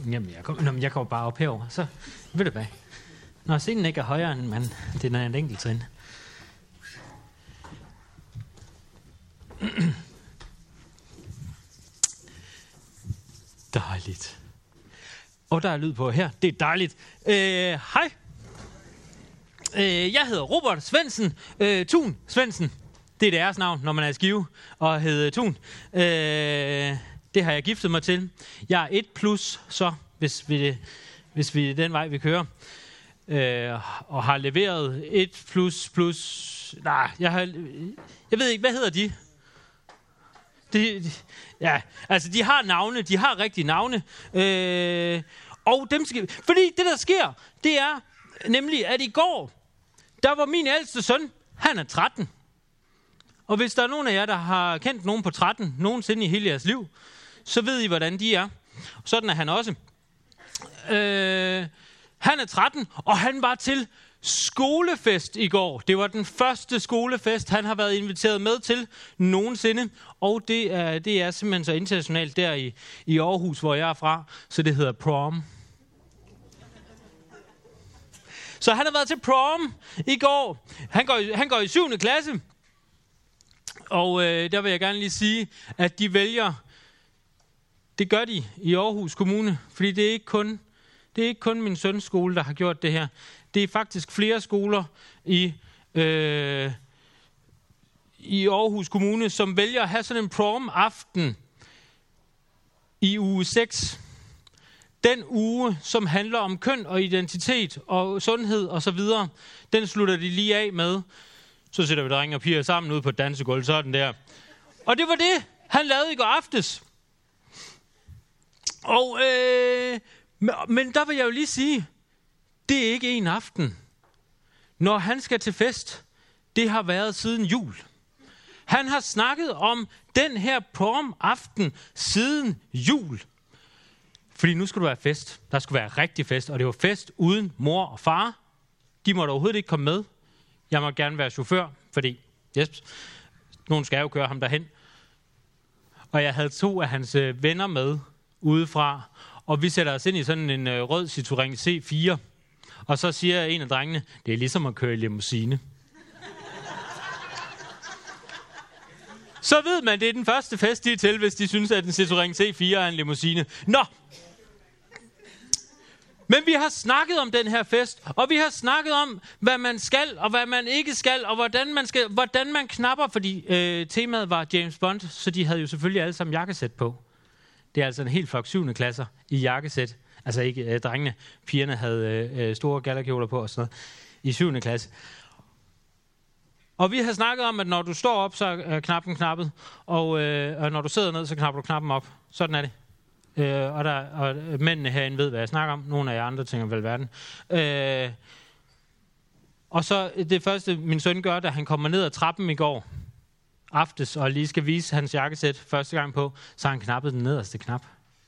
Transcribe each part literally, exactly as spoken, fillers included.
Jamen, jeg, kom, nå, men jeg kommer bare op herover. Så ved du hvad. Når scenen ikke er højere end man, det er en enkelt trin. Dejligt. Og der er lyd på her. Det er dejligt. Øh, hej. Øh, jeg hedder Robert Svendsen. Øh, Thun Svendsen. Det er deres navn, når man er i Skive og hedder Thun. Øh, det har jeg giftet mig til. Jeg er et plus, så hvis vi, hvis vi er den vej, vi kører. Øh, og har leveret et plus plus... Nej, jeg har... Jeg ved ikke, hvad hedder de? De, de ja, altså de har navne. De har rigtige navne. Øh, og dem skal... Fordi det, der sker, det er nemlig, at i går, der var min ældste søn, han er tretten. Og hvis der er nogen af jer, der har kendt nogen på tretten nogensinde i hele jeres liv, så ved I, hvordan de er. Sådan er han også. Øh, han er tretten, og han var til skolefest i går. Det var den første skolefest, han har været inviteret med til nogensinde. Og det er, det er simpelthen så internationalt der i, i Aarhus, hvor jeg er fra. Så det hedder prom. Så han har været til prom i går. Han går, han går i syvende klasse. Og øh, der vil jeg gerne lige sige, at de vælger, det gør de i Aarhus Kommune, fordi det er ikke kun, det er ikke kun min søns skole, der har gjort det her. Det er faktisk flere skoler i, øh, i Aarhus Kommune, som vælger at have sådan en prom-aften i uge seks. Den uge, som handler om køn og identitet og sundhed og så videre, den slutter de lige af med. Så sætter vi drenge og piger sammen ude på et dansegulv, sådan der. Og det var det, han lavede i går aftes. Og, øh, men der vil jeg jo lige sige, det er ikke en aften. Når han skal til fest, det har været siden jul. Han har snakket om den her prom-aften siden jul. Fordi nu skulle der være fest. Der skulle være rigtig fest, og det var fest uden mor og far. De måtte overhovedet ikke komme med. Jeg må gerne være chauffør, fordi yes, nogen skal jo køre ham derhen. Og jeg havde to af hans øh, venner med udefra, og vi sætter os ind i sådan en øh, rød Citroën C fire. Og så siger en af drengene, det er ligesom at køre i limousine. Så ved man, det er den første fest, de er til, hvis de synes, at en Citroën C fire er en limousine. Nå! Men vi har snakket om den her fest, og vi har snakket om, hvad man skal, og hvad man ikke skal, og hvordan man, skal, hvordan man knapper, fordi øh, temaet var James Bond, så de havde jo selvfølgelig alle sammen jakkesæt på. Det er altså en helt flok syvende klasser i jakkesæt. Altså ikke øh, drengene, pigerne havde øh, store gallerkjoler på og sådan noget i syvende klasse. Og vi har snakket om, at når du står op, så er knappen knappet, og, øh, og når du sidder ned, så knapper du knappen op. Sådan er det. Øh, og, der, og mændene herinde ved, hvad jeg snakker om. Nogle af jer andre tænker vel verden. Øh, og så det første, min søn gør, da han kommer ned ad trappen i går aftes, og lige skal vise hans jakkesæt første gang på, så har han knappet den nederste knap.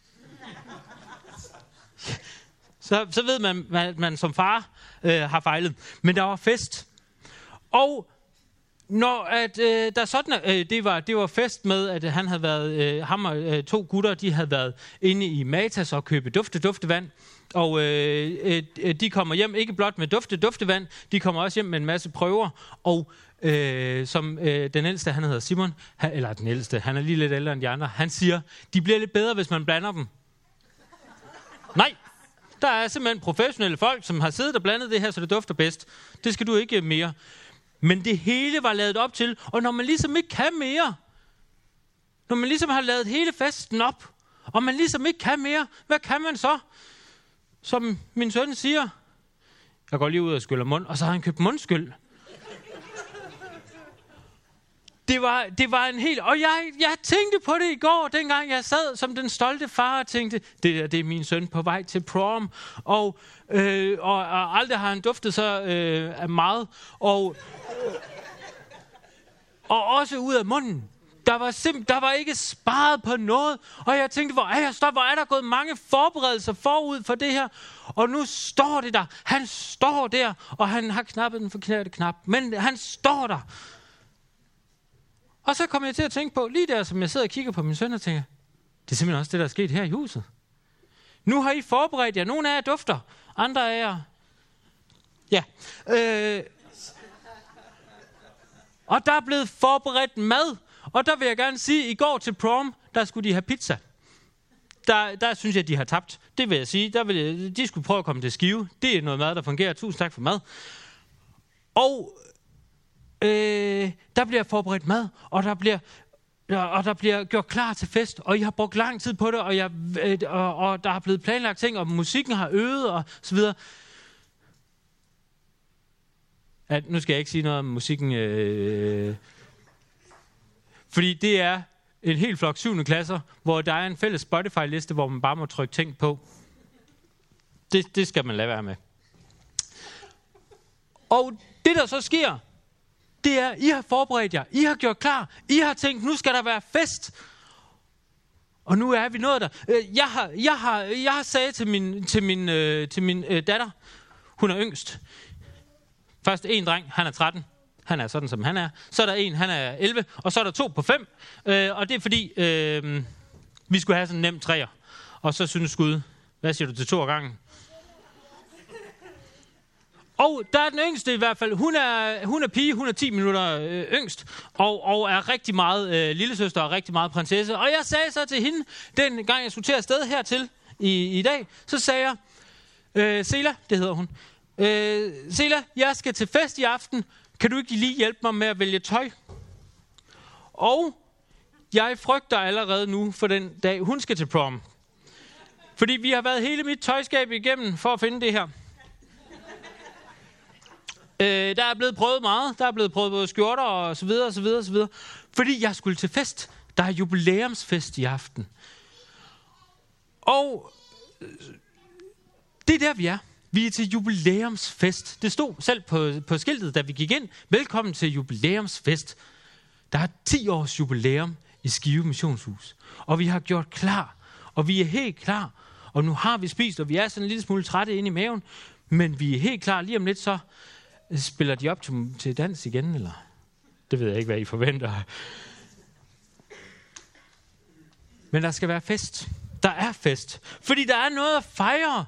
så, så ved man, at man som far øh, har fejlet. Men der var fest. Og når at øh, der sådan øh, det var det var fest med at han havde været øh, ham og øh, to gutter, de havde været inde i Matas og købe dufte duftevand, og øh, øh, de kommer hjem ikke blot med dufte duftevand, de kommer også hjem med en masse prøver, og øh, som øh, den ældste, han hedder Simon, han, eller den ældste, han er lige lidt ældre end de andre, han siger, de bliver lidt bedre, hvis man blander dem. Nej, der er simpelthen professionelle folk, som har siddet og blandet det her, så det dufter bedst. Det skal du ikke mere. Men det hele var lavet op til, og når man ligesom ikke kan mere, når man ligesom har lavet hele festen op, og man ligesom ikke kan mere, hvad kan man så? Som min søn siger, jeg går lige ud og skyller mund, og så har han købt mundskyld. Det var, det var en helt... Og jeg, jeg tænkte på det i går, dengang jeg sad som den stolte far og tænkte, det, det er min søn på vej til prom. Og, øh, og, og aldrig har han duftet så øh, meget. Og, og også ud af munden. Der var, simp- der var ikke sparet på noget. Og jeg tænkte, hvor er, jeg stop, hvor er der gået mange forberedelser forud for det her. Og nu står det der. Han står der, og han har knappet den forkerte knap. Men han står der. Og så kom jeg til at tænke på, lige der, som jeg sidder og kigger på min søn og tænker, det er simpelthen også det, der er sket her i huset. Nu har I forberedt jer. Nogle af jer dufter, andre af jer... Ja. Øh... Og der er blevet forberedt mad. Og der vil jeg gerne sige, at i går til prom, der skulle de have pizza. Der, der synes jeg, de har tabt. Det vil jeg sige. Der vil jeg, de skulle prøve at komme til Skive. Det er noget mad, der fungerer. Tusind tak for mad. Og øh, der bliver forberedt mad, og der bliver, og der bliver gjort klar til fest. Og I har brugt lang tid på det, og, jeg, øh, og, og der har blevet planlagt ting, og musikken har øget, og så videre. At, nu skal jeg ikke sige noget om musikken, øh, fordi det er en helt flok syvende klasser, hvor der er en fælles Spotify-liste, hvor man bare må trykke ting på. Det, det skal man lade være med. Og det, der så sker, det er, I har forberedt jer, I har gjort klar, I har tænkt, nu skal der være fest. Og nu er vi nået der. Jeg har, jeg har, jeg har sagt til min, til min, øh, til min øh, datter, hun er yngst. Først en dreng, han er tretten. Han er sådan, som han er. Så er der en, han er elleve. Og så er der to på fem. Øh, og det er fordi, øh, vi skulle have sådan en nem træer. Og så synes Gud, hvad siger du til to af gangen? Og der er den yngste i hvert fald. Hun er, hun er pige, hun er ti minutter øh, yngst. Og, og er rigtig meget øh, lillesøster og rigtig meget prinsesse. Og jeg sagde så til hende, den gang jeg skulle til afsted hertil i, i dag, så sagde jeg, øh, Sela, det hedder hun. Øh, Sela, jeg skal til fest i aften. Kan du ikke lige hjælpe mig med at vælge tøj? Og jeg frygter allerede nu for den dag, hun skal til prom. Fordi vi har været hele mit tøjskab igennem for at finde det her. Øh, der er blevet prøvet meget. Der er blevet prøvet både skjorter og så videre, og så videre, og så videre. Fordi jeg skulle til fest. Der er jubilæumsfest i aften. Og det er der, vi er. Vi er til jubilæumsfest. Det stod selv på, på skiltet, da vi gik ind. Velkommen til jubilæumsfest. Der er ti års jubilæum i Skive Missionshus. Og vi har gjort klar. Og vi er helt klar. Og nu har vi spist, og vi er sådan en lille smule trætte inde i maven. Men vi er helt klar. Lige om lidt så spiller de op til, til dans igen, eller? Det ved jeg ikke, hvad I forventer. Men der skal være fest. Der er fest. Fordi der er noget at fejre.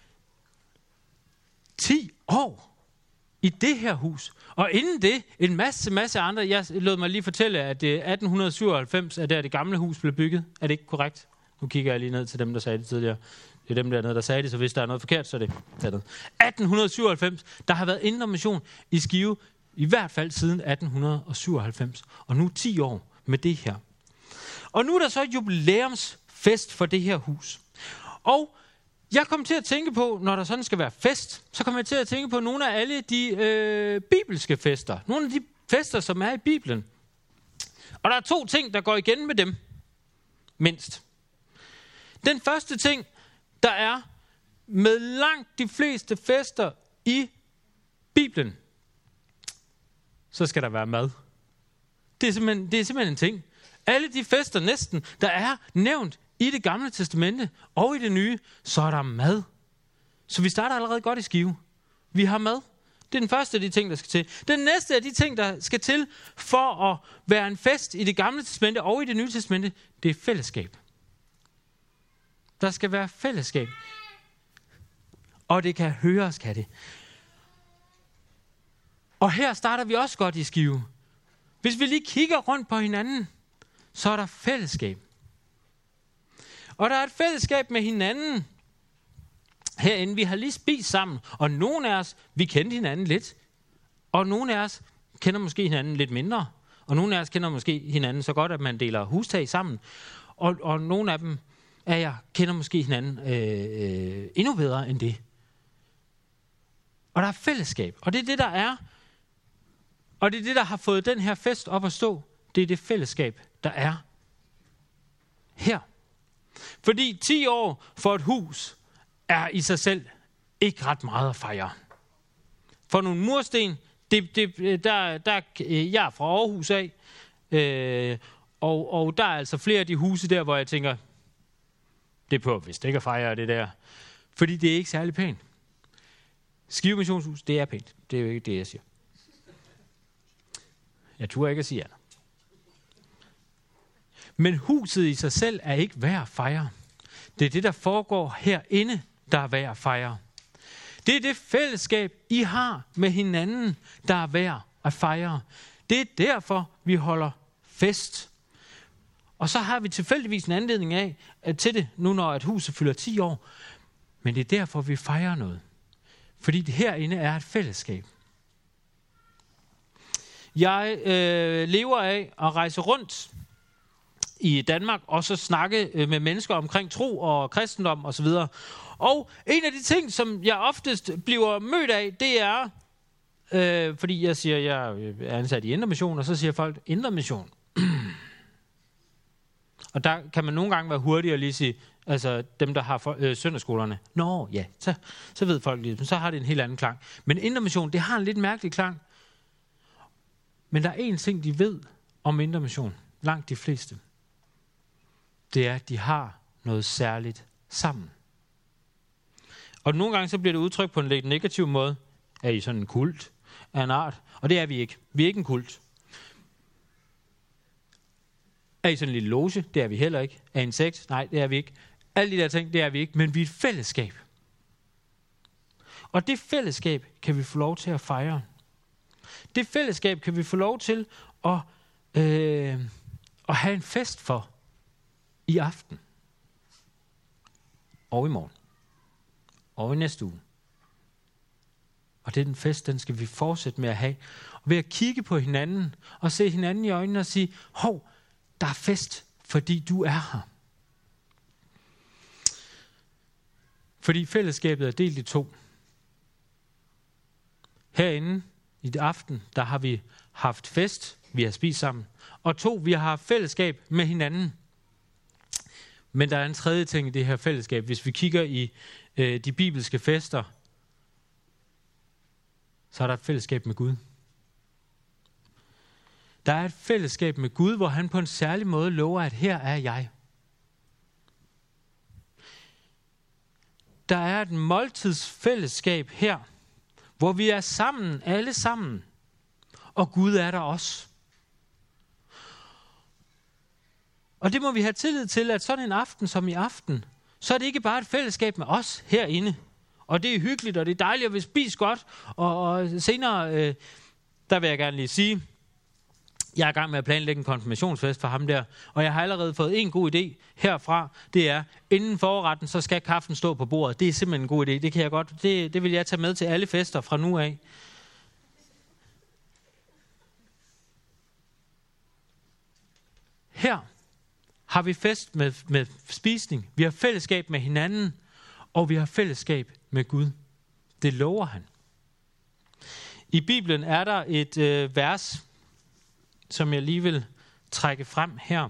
ti år i det her hus. Og inden det, en masse, masse andre. Jeg lod mig lige fortælle, at atten syvoghalvfems er der det gamle hus blev bygget. Er det ikke korrekt? Nu kigger jeg lige ned til dem, der sagde det tidligere. Det er dem dernede, der sagde det, så hvis der er noget forkert, så er det dernede. atten syvoghalvfems, der har været Indre Mission i Skive, i hvert fald siden atten syvoghalvfems. Og nu ti år med det her. Og nu er der så jubilæumsfest for det her hus. Og jeg kom til at tænke på, når der sådan skal være fest, så kommer jeg til at tænke på nogle af alle de øh, bibelske fester. Nogle af de fester, som er i Bibelen. Og der er to ting, der går igen med dem. Mindst. Den første ting, der er med langt de fleste fester i Bibelen, så skal der være mad. Det er simpelthen, det er simpelthen en ting. Alle de fester næsten, der er nævnt i det gamle testamente og i det nye, så er der mad. Så vi starter allerede godt i Skive. Vi har mad. Det er den første af de ting, der skal til. Den næste af de ting, der skal til for at være en fest i det gamle testamente og i det nye testamente, det er fællesskab. Der skal være fællesskab. Og det kan høres, kan det. Og her starter vi også godt i Skive. Hvis vi lige kigger rundt på hinanden, så er der fællesskab. Og der er et fællesskab med hinanden herinde. Vi har lige spist sammen, og nogle af os, vi kendte hinanden lidt. Og nogle af os kender måske hinanden lidt mindre. Og nogle af os kender måske hinanden så godt, at man deler hustag sammen. Og, og nogle af dem af jer kender måske hinanden øh, øh, endnu bedre end det. Og der er fællesskab. Og det er det, der er. Og det er det, der har fået den her fest op at stå. Det er det fællesskab, der er her. Fordi ti år for et hus er i sig selv ikke ret meget at fejre. For nogle mursten, det, det, der, der, jeg er fra Aarhus af, øh, og, og der er altså flere af de huse der, hvor jeg tænker, det er på, hvis det ikke er fejre det der. Fordi det er ikke særlig pænt. Skive Missionshus, det er pænt. Det er jo ikke det, jeg siger. Jeg turde ikke at sige andet. Men huset i sig selv er ikke værd at fejre. Det er det, der foregår herinde, der er værd at fejre. Det er det fællesskab, I har med hinanden, der er værd at fejre. Det er derfor, vi holder fest. Og så har vi tilfældigvis en anledning af at til det, nu når et huset fylder ti år. Men det er derfor, vi fejrer noget. Fordi det herinde er et fællesskab. Jeg øh, lever af at rejse rundt i Danmark, og så snakke øh, med mennesker omkring tro og kristendom osv. Og en af de ting, som jeg oftest bliver mødt af, det er, øh, fordi jeg siger, jeg er ansat i Indre Mission, og så siger folk, Indre Mission. Og der kan man nogle gange være hurtig og lige sige, altså dem, der har for, øh, søndagsskolerne. Nå, ja, så, så ved folk lige, så har det en helt anden klang. Men Indre Mission, det har en lidt mærkelig klang. Men der er en ting, de ved om Indre Mission, langt de fleste. Det er, at de har noget særligt sammen. Og nogle gange så bliver det udtrykt på en lidt negativ måde. Er I sådan en kult af en art? Og det er vi ikke. Vi er ikke en kult. Er I sådan en lille loge? Det er vi heller ikke. Er I en sekt? Nej, det er vi ikke. Alle de der ting, det er vi ikke. Men vi er et fællesskab. Og det fællesskab kan vi få lov til at fejre. Det fællesskab kan vi få lov til at, øh, at have en fest for i aften. Og i morgen. Og i næste uge. Og det er den fest, den skal vi fortsætte med at have. Og ved at kigge på hinanden og se hinanden i øjnene og sige, hov, der er fest, fordi du er her. Fordi fællesskabet er delt i to. Herinde i det aften, der har vi haft fest, vi har spist sammen. Og to, vi har haft fællesskab med hinanden. Men der er en tredje ting i det her fællesskab. Hvis vi kigger i øh, de bibelske fester, så er der et fællesskab med Gud. Der er et fællesskab med Gud, hvor han på en særlig måde lover, at her er jeg. Der er et måltidsfællesskab her, hvor vi er sammen, alle sammen. Og Gud er der også. Og det må vi have tillid til, at sådan en aften som i aften, så er det ikke bare et fællesskab med os herinde. Og det er hyggeligt, og det er dejligt, og vi spiser godt. Og, og senere, øh, der vil jeg gerne lige sige, jeg er i gang med at planlægge en konfirmationsfest for ham der, og jeg har allerede fået en god idé herfra. Det er, inden forretten, så skal kaffen stå på bordet. Det er simpelthen en god idé. Det kan jeg godt. Det, det vil jeg tage med til alle fester fra nu af. Her har vi fest med, med spisning. Vi har fællesskab med hinanden, og vi har fællesskab med Gud. Det lover han. I Bibelen er der et øh, vers, som jeg lige vil trække frem her.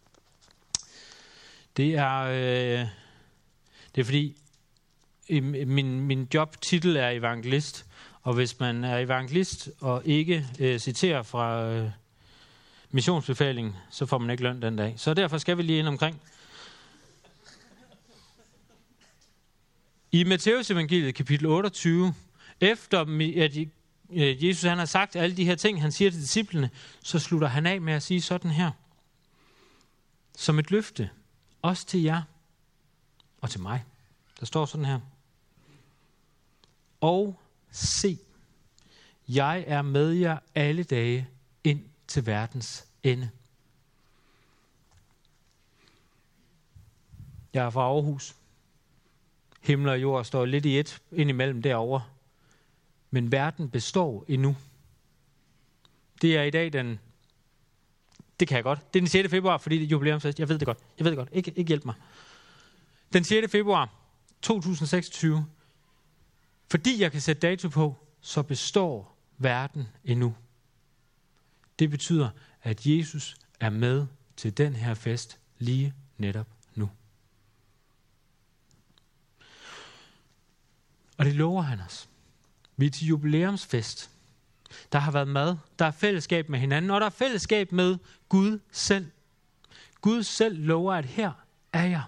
Det er, øh, det er fordi, min, min jobtitel er evangelist, og hvis man er evangelist og ikke øh, citerer fra øh, missionsbefalingen, så får man ikke løn den dag. Så derfor skal vi lige ind omkring. I Matteus evangeliet kapitel otteogtyve, efter at Jesus han har sagt alle de her ting, han siger til disciplene, så slutter han af med at sige sådan her. Som et løfte, også til jer og til mig. Der står sådan her. Og se, jeg er med jer alle dage ind til verdens ende. Jeg er fra Aarhus. Himmel og jord står lidt i et indimellem derovre. Men verden består endnu. Det er i dag den... Det kan jeg godt. Det er den sjette februar, fordi det er jubilæumsfest. Jeg ved det godt. Jeg ved det godt. Ikke, ikke hjælp mig. Den sjette februar to tusind seksogtyve. Fordi jeg kan sætte dato på, så består verden endnu. Det betyder, at Jesus er med til den her fest lige netop nu. Og det lover han os. Vi er til jubilæumsfest. Der har været mad, der er fællesskab med hinanden, og der er fællesskab med Gud selv. Gud selv lover, at her er jeg.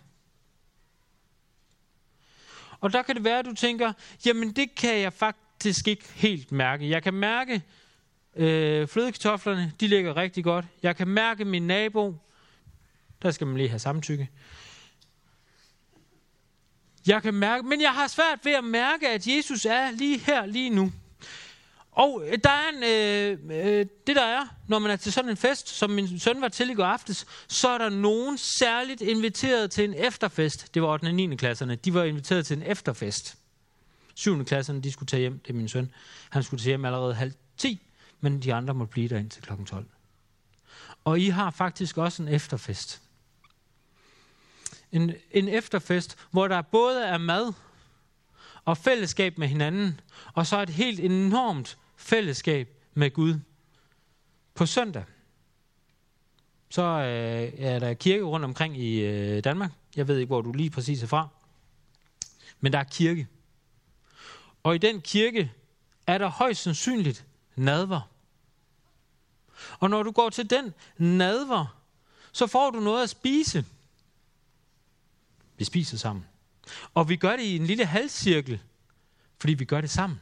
Og der kan det være, at du tænker, jamen det kan jeg faktisk ikke helt mærke. Jeg kan mærke øh, flødekartoflerne, de ligger rigtig godt. Jeg kan mærke min nabo, der skal man lige have samtykke. Jeg kan mærke, men jeg har svært ved at mærke, at Jesus er lige her, lige nu. Og der er en, øh, øh, det der er, når man er til sådan en fest, som min søn var til i går aftes, så er der nogen særligt inviteret til en efterfest. Det var ottende og niende klasserne. De var inviteret til en efterfest. syvende klasserne, de skulle tage hjem. Det er min søn. Han skulle tage hjem allerede halv ti, men de andre måtte blive der indtil klokken tolv. Og I har faktisk også en efterfest. En, en efterfest, hvor der både er mad og fællesskab med hinanden, og så et helt enormt fællesskab med Gud. På søndag, så øh, er der kirke rundt omkring i øh, Danmark. Jeg ved ikke, hvor du lige præcis er fra. Men der er kirke. Og i den kirke er der højst sandsynligt nadver. Og når du går til den nadver, så får du noget at spise. Vi spiser sammen. Og vi gør det i en lille halvcirkel, fordi vi gør det sammen.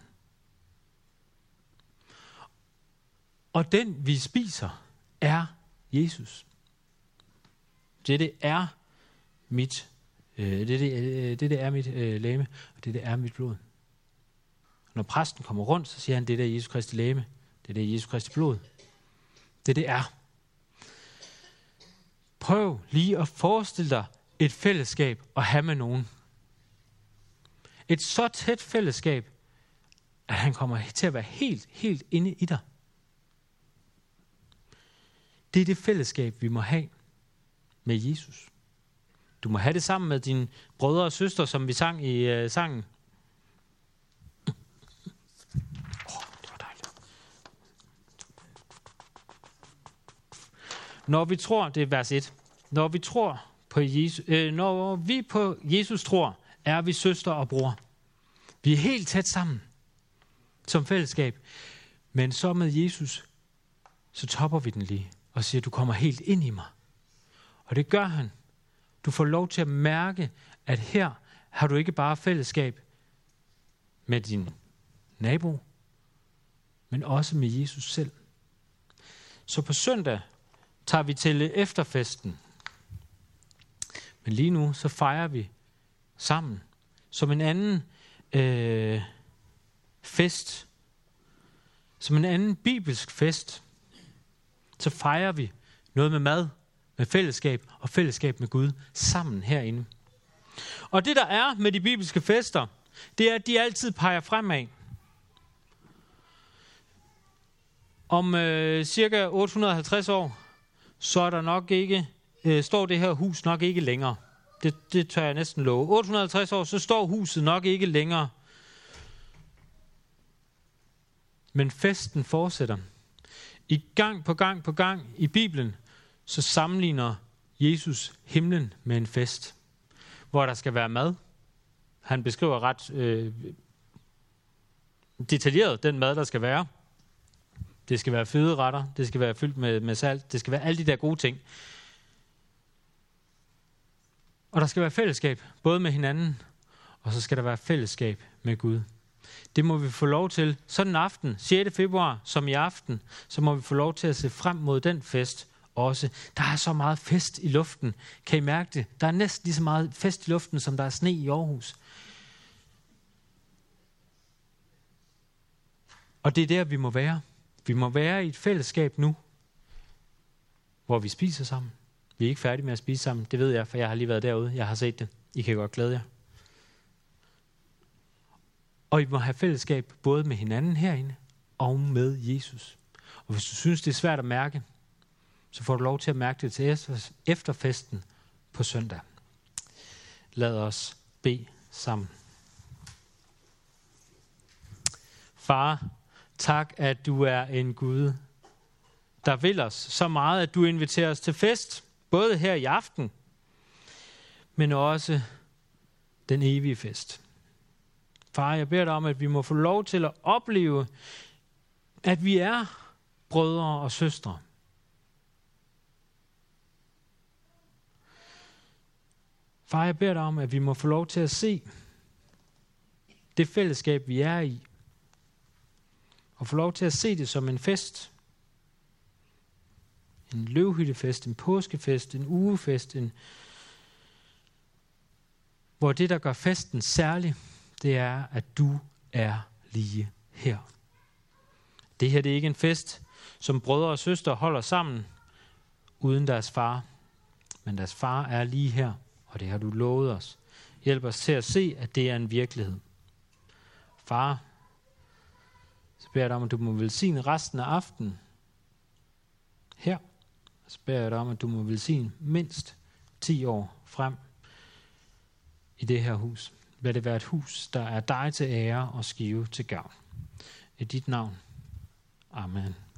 Og den, vi spiser, er Jesus. Det, det er mit, øh, det, det, øh, det, det er mit øh, legeme, og det, det er mit blod. Når præsten kommer rundt, så siger han, det der er Jesu Kristi legeme, det der er Jesu Kristi blod. Det, det er. Prøv lige at forestille dig et fællesskab at have med nogen. Et så tæt fællesskab, at han kommer til at være helt, helt inde i dig. Det er det fællesskab, vi må have med Jesus. Du må have det sammen med dine brødre og søstre, som vi sang i uh, sangen. Åh, oh, det var dejligt. Når vi tror, det er vers et. Når vi tror på Jesus, øh, når vi på Jesus tror, er vi søster og bror. Vi er helt tæt sammen som fællesskab. Men så med Jesus, så topper vi den lige og siger, du kommer helt ind i mig. Og det gør han. Du får lov til at mærke, at her har du ikke bare fællesskab med din nabo, men også med Jesus selv. Så på søndag tager vi til efterfesten. Men lige nu, så fejrer vi sammen som en anden øh, fest, som en anden bibelsk fest, så fejrer vi noget med mad, med fællesskab og fællesskab med Gud sammen herinde. Og det der er med de bibelske fester, det er, at de altid peger fremad. Om øh, cirka otte hundrede og halvtreds år, så er der nok ikke, øh, står det her hus nok ikke længere. Det, det tør jeg næsten love. otte hundrede og halvtreds år, så står huset nok ikke længere. Men festen fortsætter. I gang på gang på gang i Bibelen, så sammenligner Jesus himlen med en fest, hvor der skal være mad. Han beskriver ret øh, detaljeret den mad, der skal være. Det skal være fede retter, det skal være fyldt med, med salt, det skal være alle de der gode ting. Og der skal være fællesskab, både med hinanden, og så skal der være fællesskab med Gud. Det må vi få lov til sådan en aften, sjette februar, som i aften, så må vi få lov til at se frem mod den fest også. Der er så meget fest i luften. Kan I mærke det? Der er næsten lige så meget fest i luften, som der er sne i Aarhus. Og det er der, vi må være. Vi må være i et fællesskab nu, hvor vi spiser sammen. Vi er ikke færdige med at spise sammen, det ved jeg, for jeg har lige været derude. Jeg har set det. I kan godt glæde jer. Og I må have fællesskab både med hinanden herinde og med Jesus. Og hvis du synes, det er svært at mærke, så får du lov til at mærke det til efterfesten på søndag. Lad os bede sammen. Far, tak, at du er en Gud, der vil os så meget, at du inviterer os til fest, både her i aften, men også den evige fest. Far, jeg beder dig om, at vi må få lov til at opleve, at vi er brødre og søstre. Far, jeg beder dig om, at vi må få lov til at se det fællesskab, vi er i, og få lov til at se det som en fest. En løvhyttefest, en påskefest, en ugefest, en hvor det, der gør festen særlig, det er, at du er lige her. Det her det er ikke en fest, som brødre og søstre holder sammen uden deres far. Men deres far er lige her, og det har du lovet os. Hjælp os til at se, at det er en virkelighed. Far, så beder jeg dig om, at du må velsigne resten af aftenen her. Så beder jeg dig om, at du må velsigne mindst ti år frem i det her hus. Lad det være et hus, der er dig til ære og skive til gavn. I dit navn. Amen.